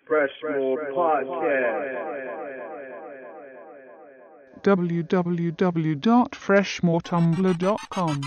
Freshmore Podcast. www.freshmoretumblr.com.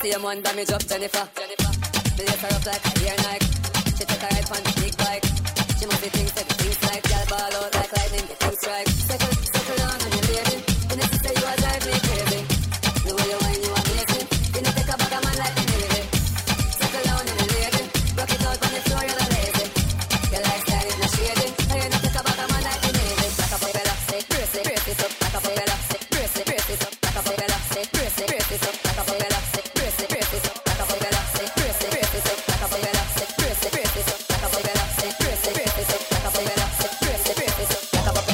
PM one damage up Jennifer. The lace her up like a hair Nike. She take a ride on the big bike. She must be things like girl ball out like lightning, the things strike. Circle down on your lady. In the sister you are drive me crazy. The way you whine you amazing. You know take a bag of man like the Navy. Circle down on your lady. Rock it out on the floor, you're not lazy. Your lifestyle is not shady. And you know take a bag of man like the Navy. Back up, fella, say brace it up. Back up, fella, say brace it up. Back up, fella, say brace it up. Back up, fella, say brace it up. Back up, fella, say brace it up. Back up, fella, say brace it up. Back up, fella, say brace it up. Back up, fella, say brace it up. Back up,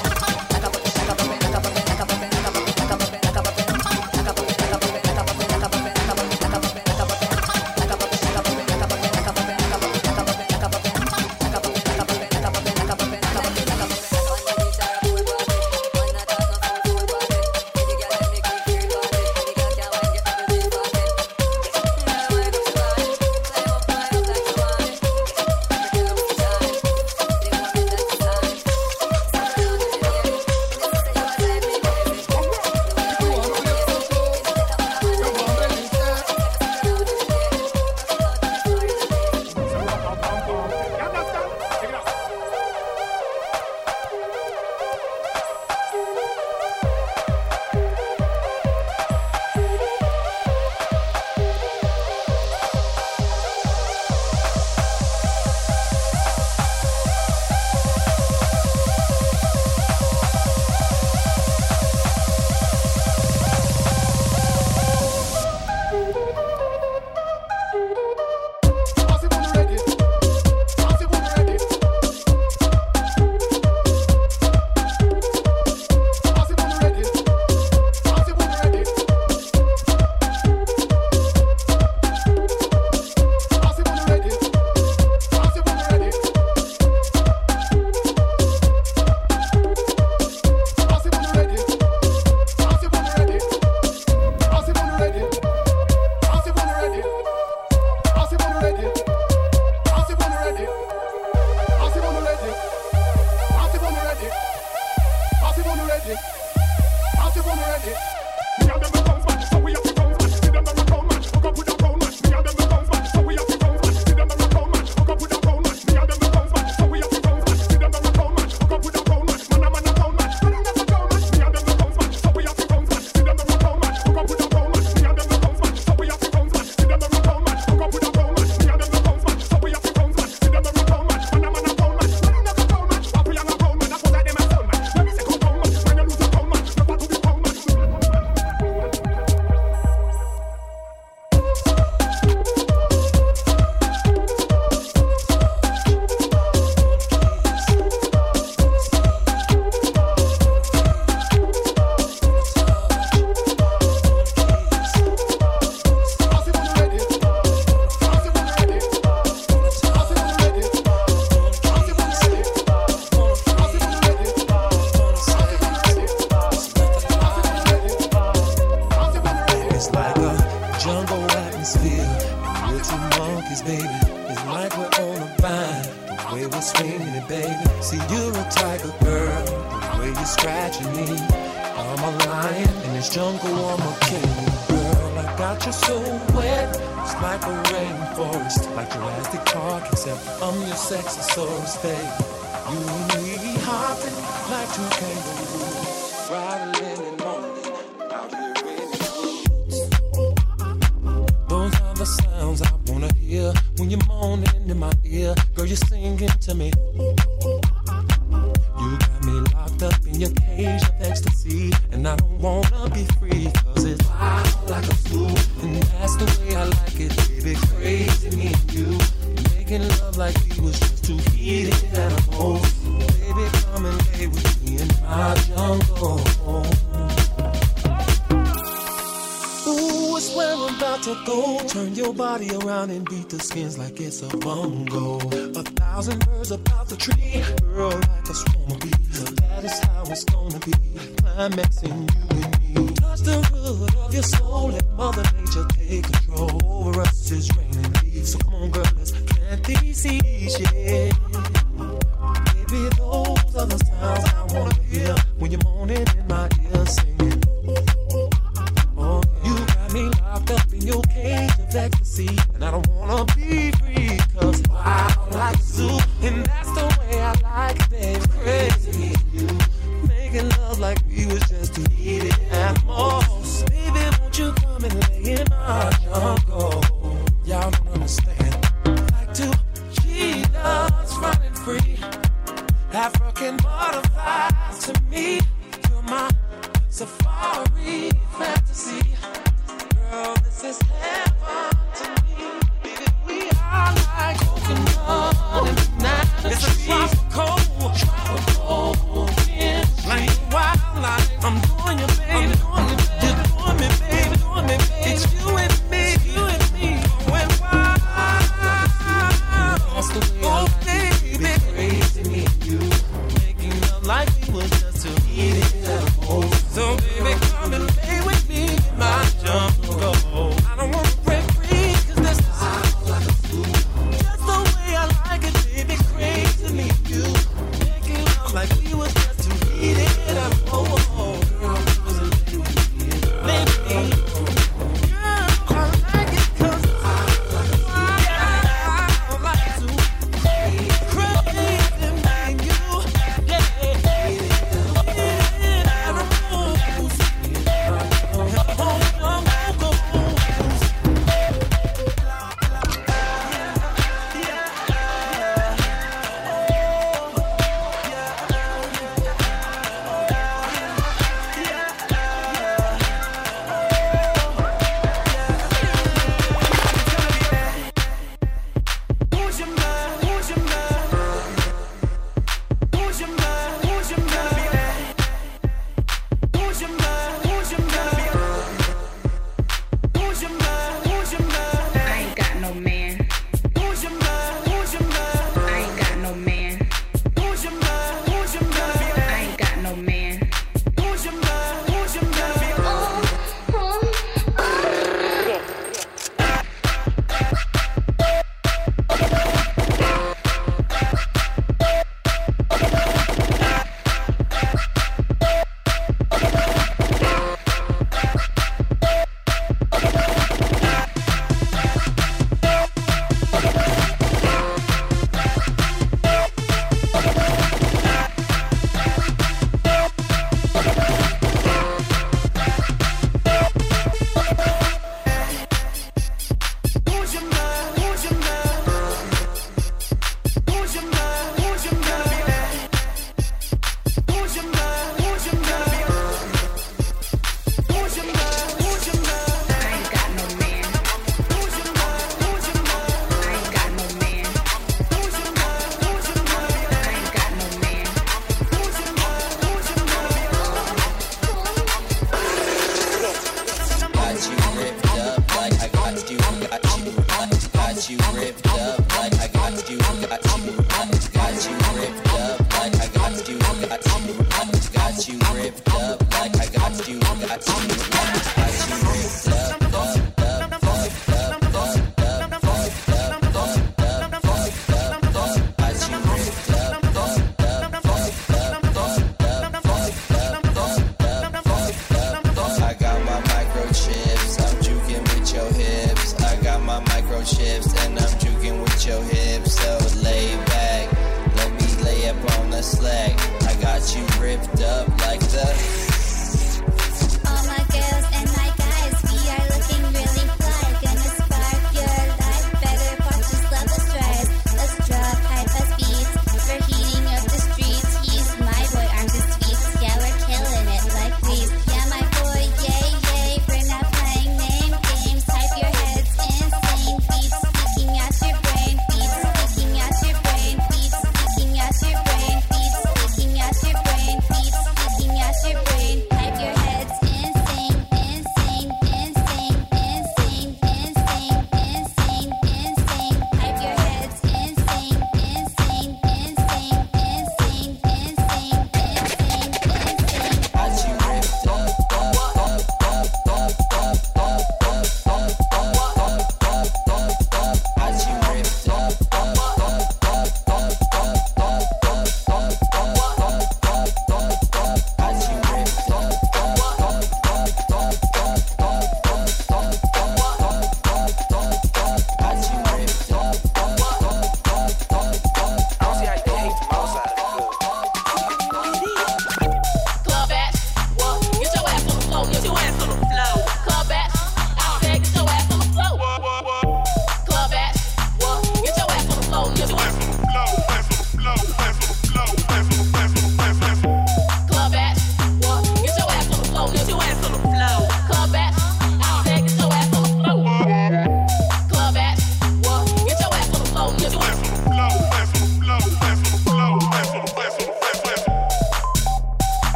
skins like it's a bongo. 1,000 birds about the tree, girl like a swarm of bees. That is how it's gonna be, climaxing you and me. Touch the root of your soul, let Mother Nature take control. Over us is raining leaves, so come on girl, let's plant these seeds, yeah. Baby, those are the sounds I wanna hear when you're moaning in my ear singing. Oh, you got me loud. locked up in your cage of ecstasy, and I don't wanna be free, cause I like zoo, and that's the way I like it, baby. Crazy, making love like we was just two heated animals. Baby, won't you come and lay in my jungle? Y'all don't understand. Like two cheetahs running free, African butterflies to me. You're my safari fantasy. Girl, this is heaven to me. Baby, we are like coconut and banana. It's a tropical wind. Like wildlife, I'm doing you, baby. You're doing me, baby. It's you and me, going wild. That's the way I like it, baby. Crazy me and you, making love like we was just too heated. So baby, come and play with me in my jungle. I don't want to break free, cause this is just the way I like it, baby. Crazy me and you, making love like we was just too heated. Oh, girl, baby, girl, I like it, cause I like to crazy me and you,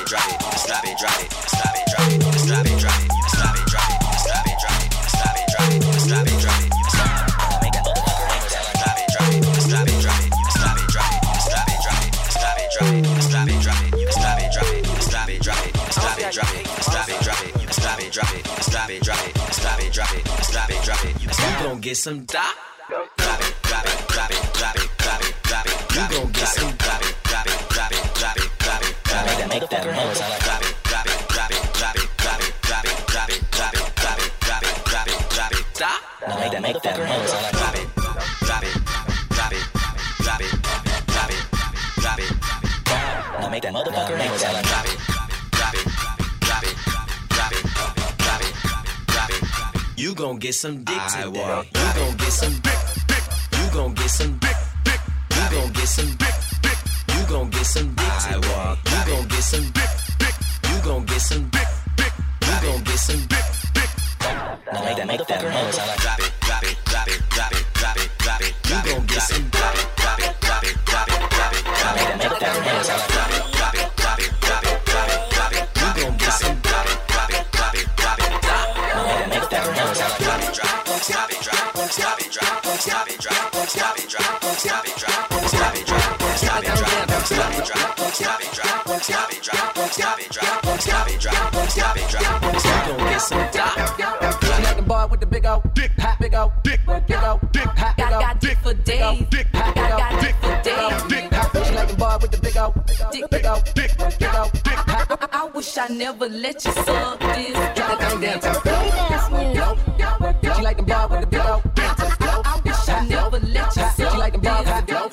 Get some drop. Drop it, drop it, drop it, drop it, drop it, drop it. You gon' get some drop it, drop it, drop it, drop it, drop it, drop it. Make that noise. Drop it, drop it, drop it, drop it, drop it, drop it, drop it, drop it, drop it, drop it, drop it, drop it. Stop. Now make that noise. Drop it, drop it, drop it, drop it, drop it, drop it. Now make that motherfucker noise. Drop it, drop it, drop it, drop it, drop it, drop it. You gon' get some dick today. You gon' get some dick. You gon' get some dick. You gon' get some dick. You gon' get some dick today. You gon' get some dick. You gon' get some dick. You gon' get some dick. Now make that motherfucker noise. Drop it, drop it, drop it, drop it, drop it, drop it. You gon' get some drop it, drop it, drop it, drop it, drop it. Now make that motherfucker noise. Drop it, drop it, drop it, drop it, drop it, drop it. You gon' get some drop it, drop it, drop it, drop it. Now make that motherfucker noise. Drop it, drop it, stop it, drop it, stop it, drop it, stop it, drop it, stop it, drop it, stop it, drop it, stop it, drop it, stop it, drop it, stop it, drop it, stop it, drop it, stop it, drop it, stop it, drop it, stop it, drop it, stop it, drop it. You gon' get some drop. You like the boy with the big old dick, big old dick, big old dick, got dick for days, got dick for days. She like the boy with the big old dick, big old dick, big old dick. I wish I never let you suck this. Get that thing down. She like the boy with the big old dick. I wish I never let you suck She like the boy with the big old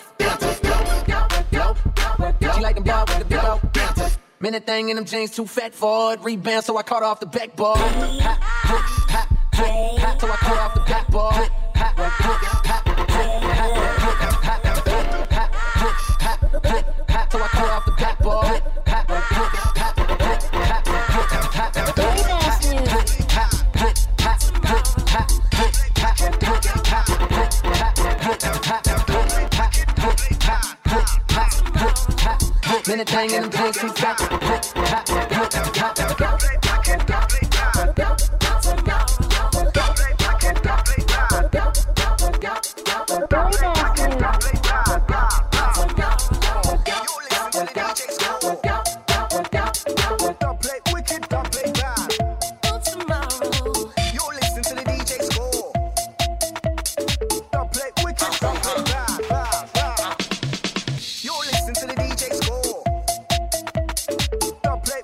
dick. She like the boy with the big old dick. Minute thing in them jeans too fat for it. Rebound, so I caught off the backboard. So I caught off the backboard. So I caught off the backboard. Minute thing in them jeans too fat. Don't play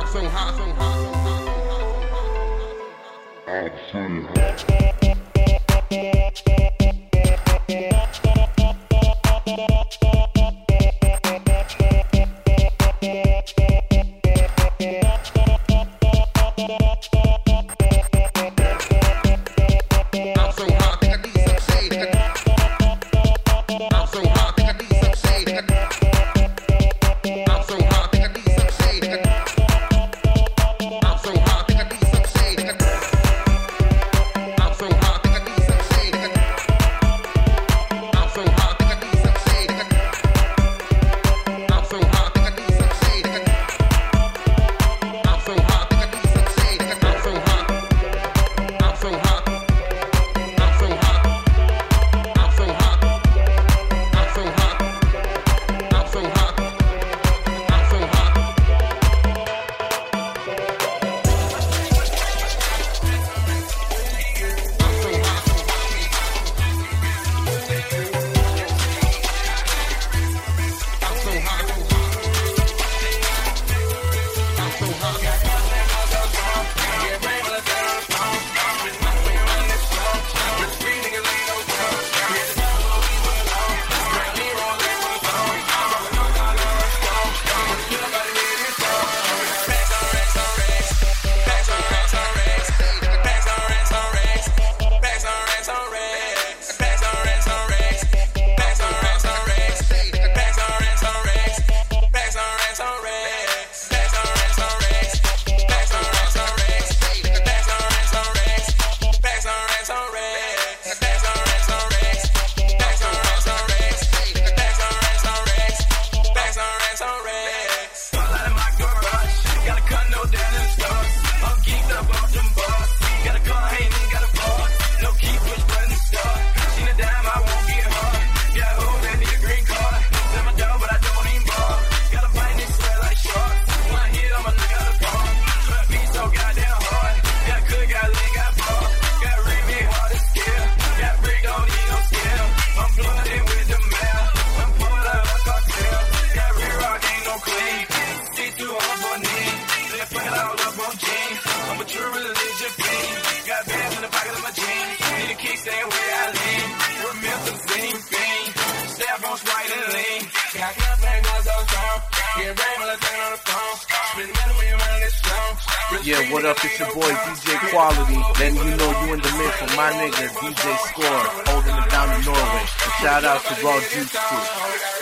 Yeah, what up? It's your boy DJ Quality, letting you know you in the mix with my nigga DJ Score, holding it down in Norway. And shout out to Raw Juice too.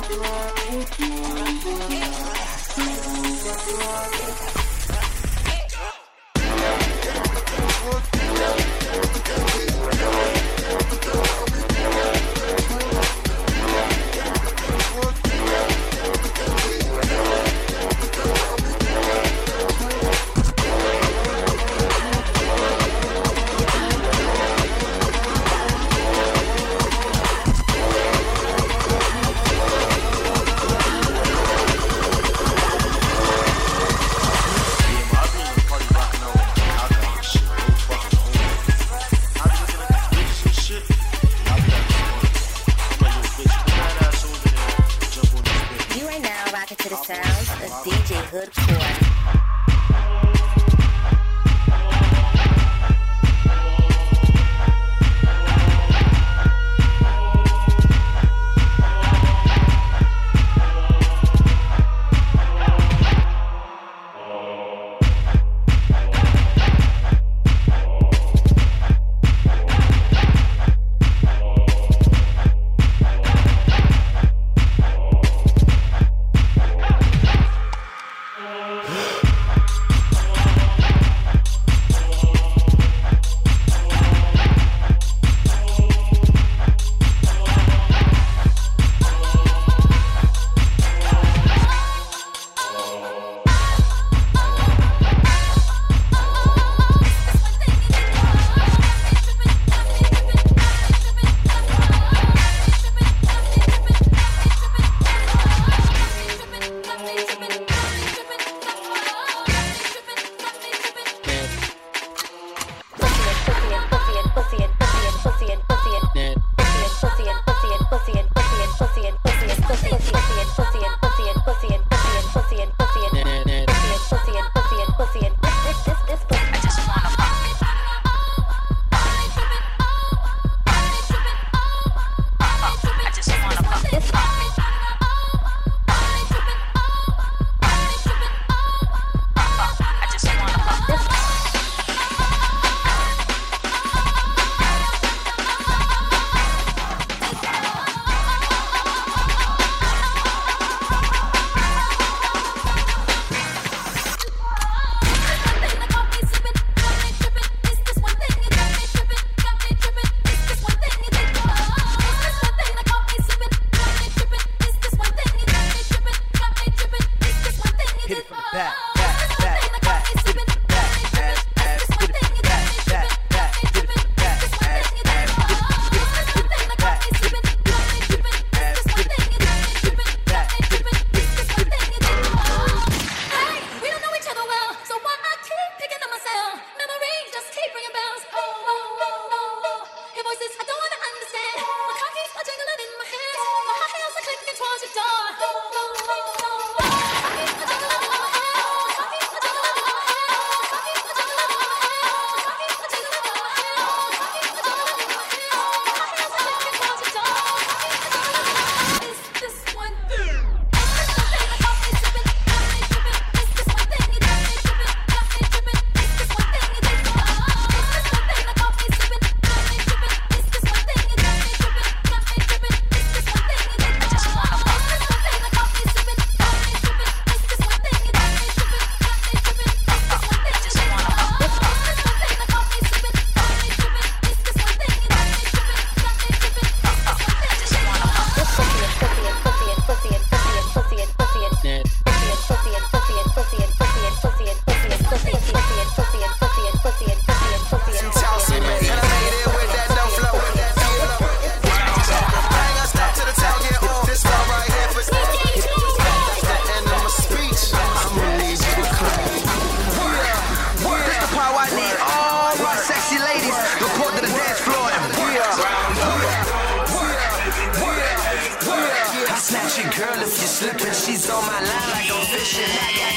Girl, if you're slipping, she's on my line like I'm fishing. I got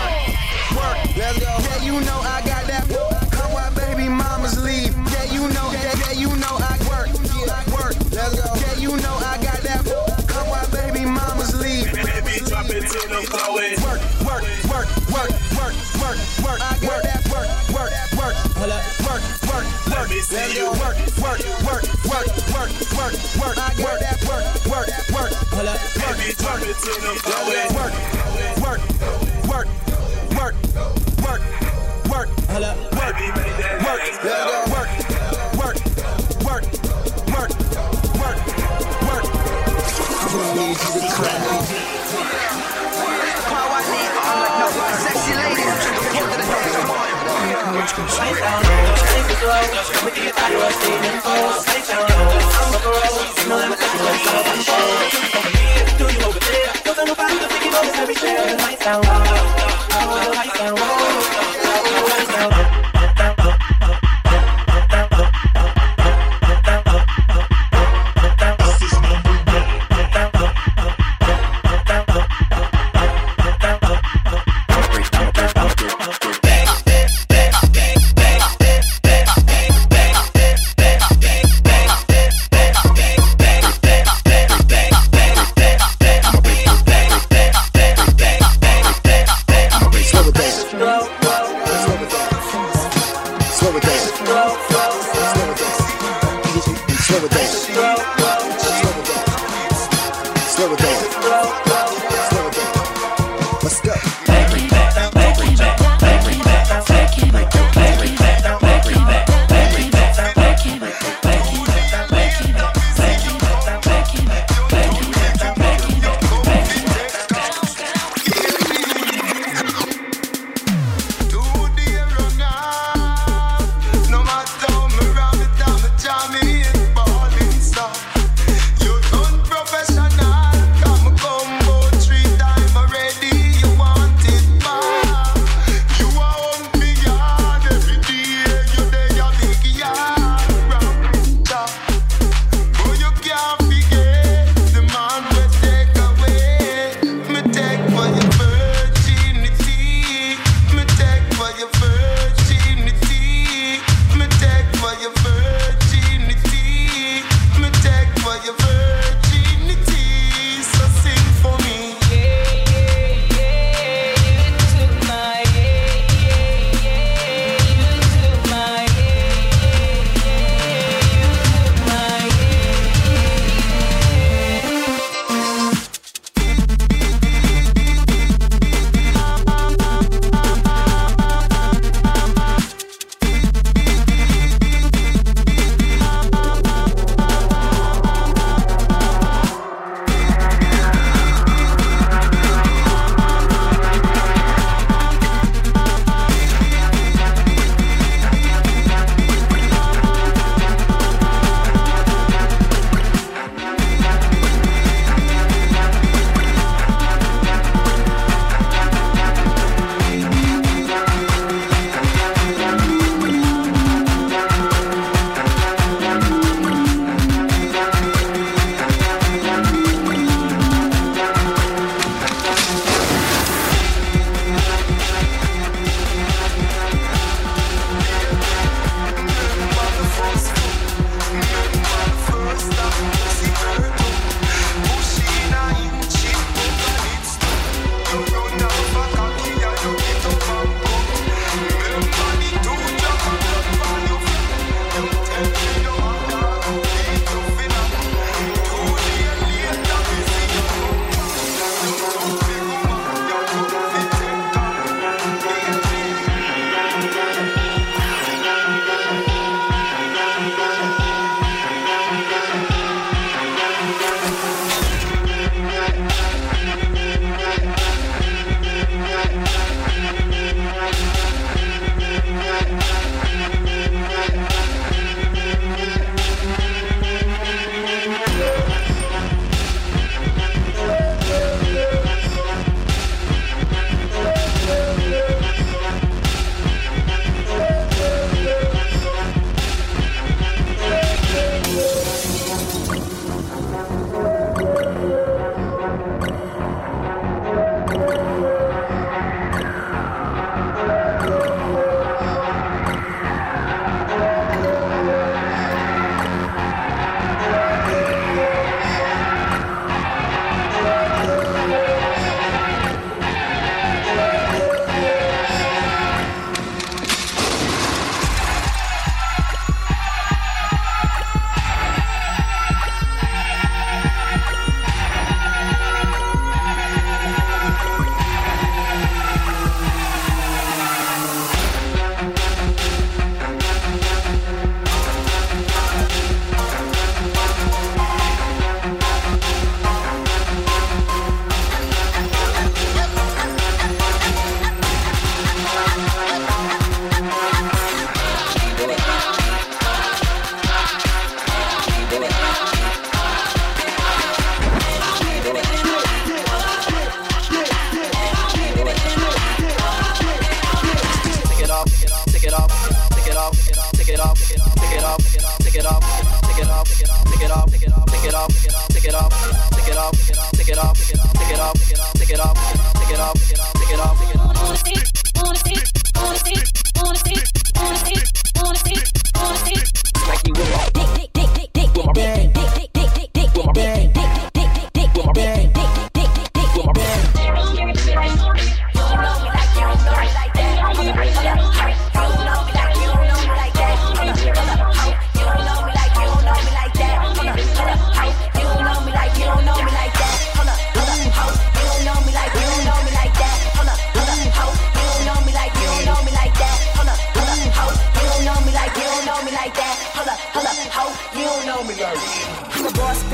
that work, let's go. Yeah, you know I got that work. Come on, baby, mamas leave. Yeah, you know I work. Work, let's go. Yeah, you know I got that work. Come on, baby, mamas leave. Baby, drop it to the floor. Work. I got that work. Hold up, work. Let me see Let's you go. Work. I got that work. Baby, baby, drop it to the floor. Work, work, work, work, work, work, work, Baby, make that work, ass go. work, work, work, work, work, work. I need you to crack. How I need all of no sexy ladies. Lights down low, take it slow. We can get out of our steaming clothes. Lights down low, I'm up a roll. No limit, let you let go. Over here, do you over there? Don't tell nobody to think you know this every share. Lights down low, lights down low, lights down low.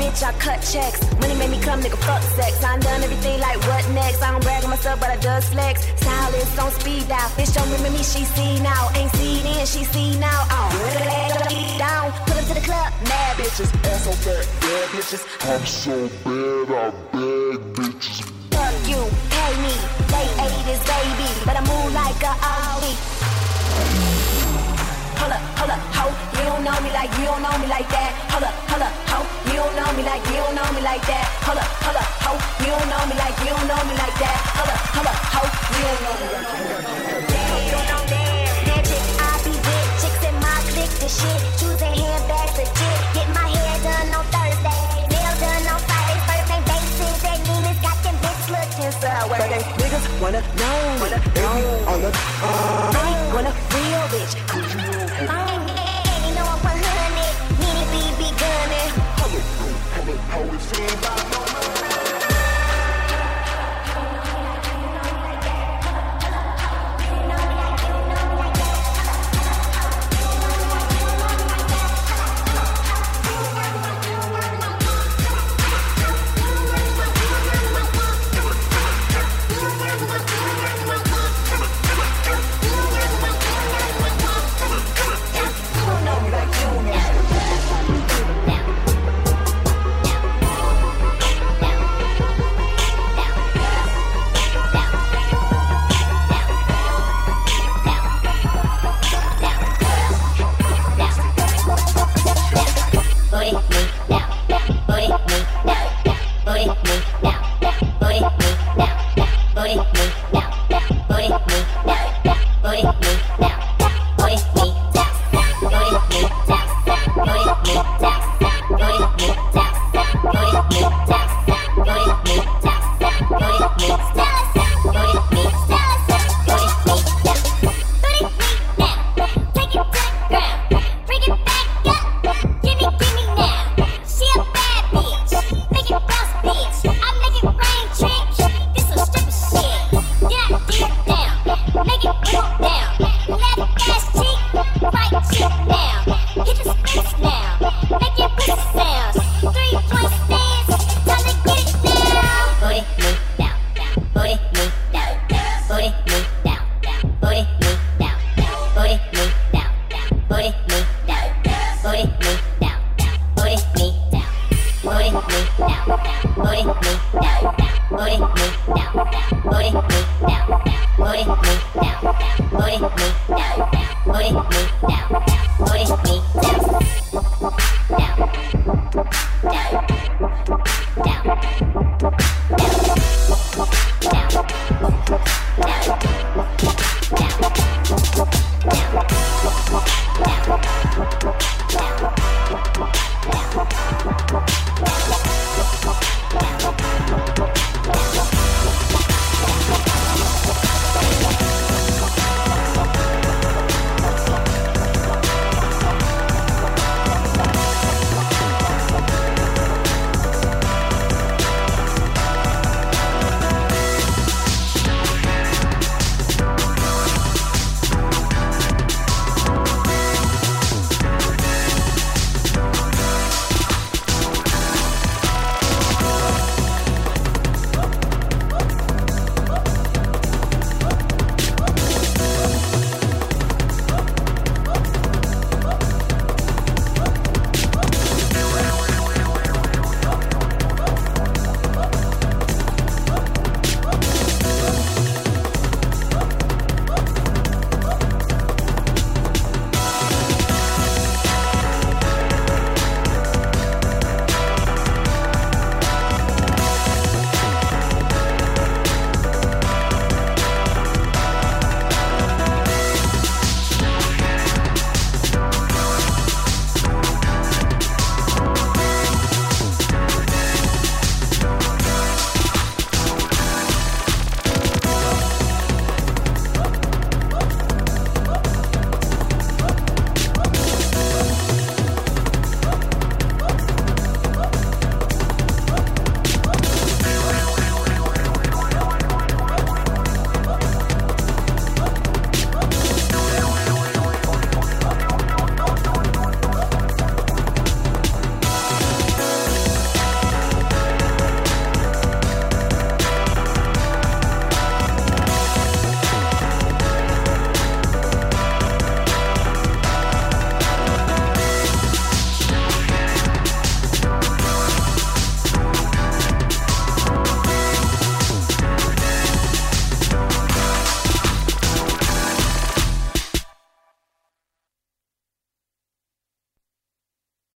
bitch, I cut checks. Money made me come, nigga, fuck sex. I done everything like what next? I don't brag on myself, but I just flex. Stylist on speed dial. Bitch, don't remember me, she see now. Ain't see then, she see now. Oh, down, pull up to the club, mad bitches. Ass so fat, bad bitches. I'm so bad, I beg bitches. Fuck you, pay me, they ate this baby, but I move like a Audi. Hold up, ho, you don't know me like, you don't know me like that. Hold up, ho, you don't know me like, you don't know me like that. Hold up, ho, you don't know me like, you don't know me like that. Hold up, ho, you don't know me like that. Magic, I be with chicks in my clique, the shit. Choosing handbags, legit. Get my hair done on Thursday, nails done on Friday. First name basis, and Nina's got them bitch looking so. But they niggas wanna know, they wanna free.